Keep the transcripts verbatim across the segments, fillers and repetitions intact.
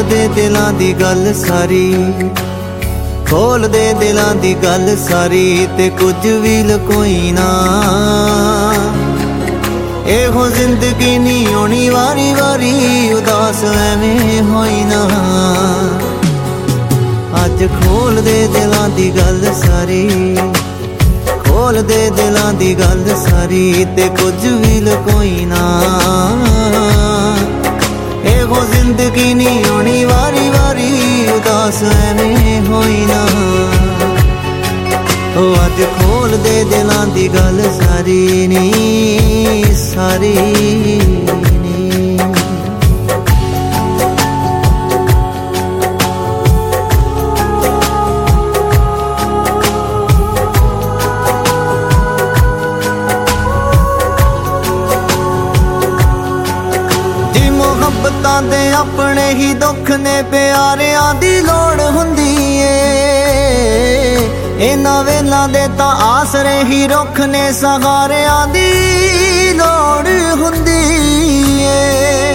दे दिलां दी गल सारी, खोल दे दिलां दी गल सारी, ते कुछ भी लकोई ना। एहो जिंदगी नी होनी वारी वारी, उदास एवें होई ना। अज खोल दे दिलां दी गल सारी, खोल दे दिलां दी गल सारी, ते कुछ भी लकोई ना। एहो जिंदगी नी होनी वारी वारी, उदास एवें होई ना। ओ अज खोल दे दिलां दी गल सारी नी, सारी नी। मुहब्बतां दे अपने ही दुख ने, प्यारियां दी लोड़ हुंदी ए। इन्हां वेलां दे तां आसरे ही रुख ने, सहारियां दी लोड़ हुंदी ए।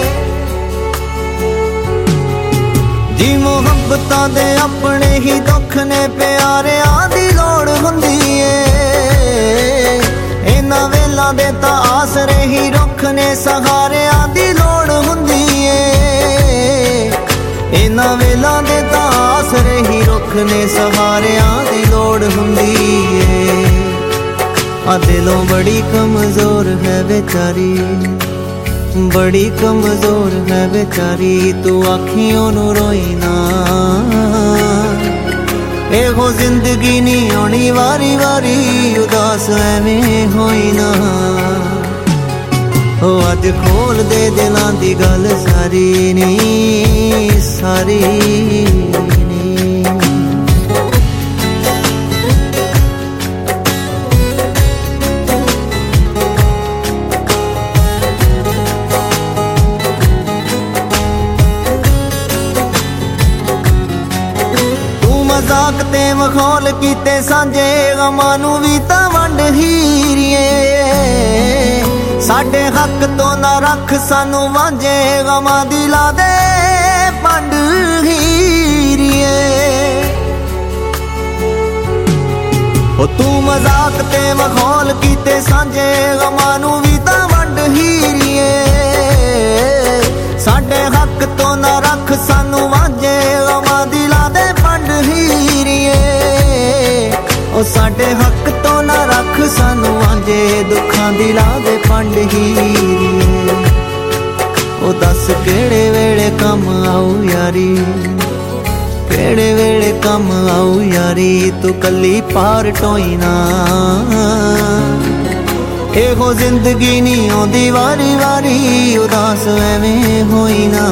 जी मुहब्बतां दे अपने ही दुख ने, प्यारियां दी लोड़ हुंदी ए। इन्हां वेलां दे तां आसरे ही रुख ने, सहारियां दी लोड़ हुंदी ए। इन्हां वेलां दे तां आसरे ही रुख ने, सहारियां दी लोड़ हुंदी ए। आ दिलों बड़ी कमजोर है बेचारी, बड़ी कमजोर है बेचारी, तू अखियों नू रोई ना। एहो जिंदगी नी होनी वारी वारी, उदास एवें होई ना। ओ अज खोल दे दिलां दी गल सारी नी, सारी नी। मजाक ते मखौल कीते सांझे, गमां नू भी तां वंड हीरिए। साडे हक तो ना रख सानू वांझे, गमां दी ला दे पंड हीरिए। ओ तू मजाक ते मखौल कीते सांझे, गमां नू भी तां वंड हीरिए। साडे हक तो ना रख सानू वांझे, गमां दी ला दे पंड हीरिए। ओ साडे हक तो ना रख सानू वांझे, दुखां दी ला दे पंड हीरिए। ओ दस केड़े वेले कम आऊ यारी, केड़े वेले कम आऊ यारी, तू कल्ली पार टोई ना। एहो जिंदगी नी आउंदी वारी वारी, उदास एवें होई ना।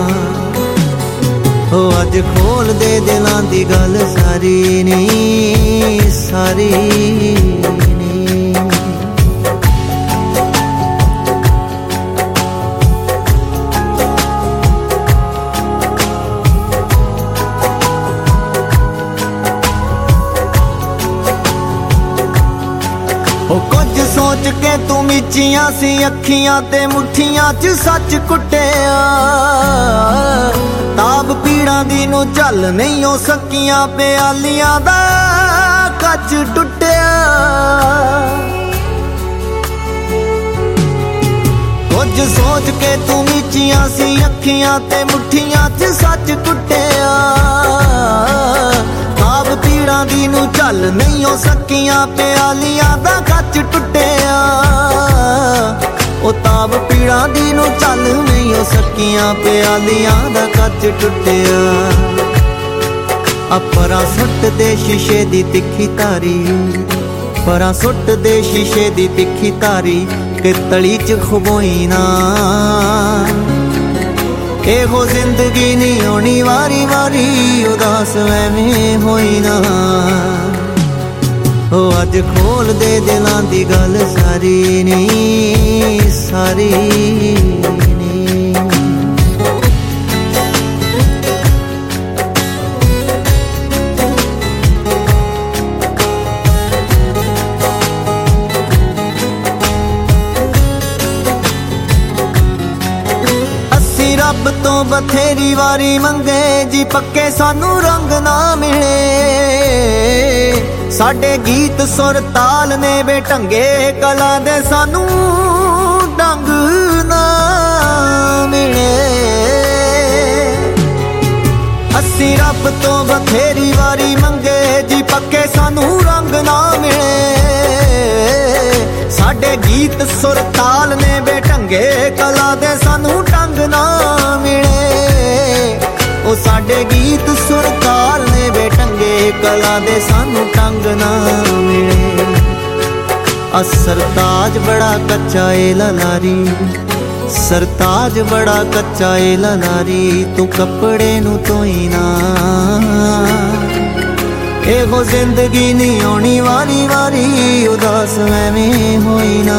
ओ अज खोल दे दिलां दी गल सारी नी, सारी नी। ओ कुछ सोच के तू मिचियां सी अखियां, ते मुठियां च सच कुटिया। ताब पीड़ां दी नू झल नहीं हो सकियां, प्यालियां दा कच टुटिया। कुछ सोच के तू मिचियां सी अखियां, ते मुठियां च सच कुटिया। ताब पीड़ां दी नू झल नहीं हो सकियां, प्यालियां दा कच टुटिया। ओ ताब पीड़ां दी नू झल नहीं हो सकियां, प्यालियां दा कच टुटिया। अपरा सुट दे शीशे दी तिखी तारी, परा सुट दे शीशे दी तिखी तारी, के तली च खबोई ना। एहो जिंदगी नी होनी वारी वारी, उदास एवें होई ना। ओ अज खोल दे दिलां दी गल सारी नी, सारी नी। रब तो बथेरी वारी मंगे जी पक्के सानू रंग ना मिले। साडे गीत सुर ताल ने बेढंगे कला दे सानू डंग ना मिले। अस्सी रब तो बथेरी वारी मंगे जी पक्के सानू रंग ना मिले। साडे गीत सुर ताल ने बेढंगे कला दे सानू ढंग ना मिले। ओ साडे गीत सुर ताल ने बेढंगे कला दे सानू ढंग ना मिले। आ सरताज बड़ा कच्चा ए ललारी, सरताज बड़ा कच्चा ए ललारी, तू कपड़े नू धोई ना। एहो जिंदगी नहीं आनी वारी वारी, उदास एवें होई ना।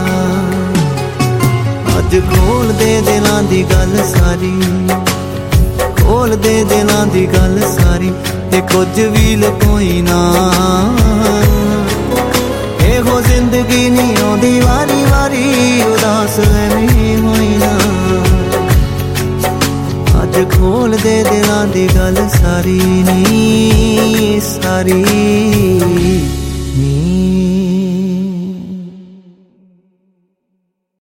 अज खोल दे दिलां दी गल सारी, खोल दे दिलां दी गल सारी, ते कुछ भी लुकोई ना। एहो जिंदगी नहीं आंदी वारी वारी, उदास एवें होई ना। अज खोल दे दिलां दी गल सारी नी सारी।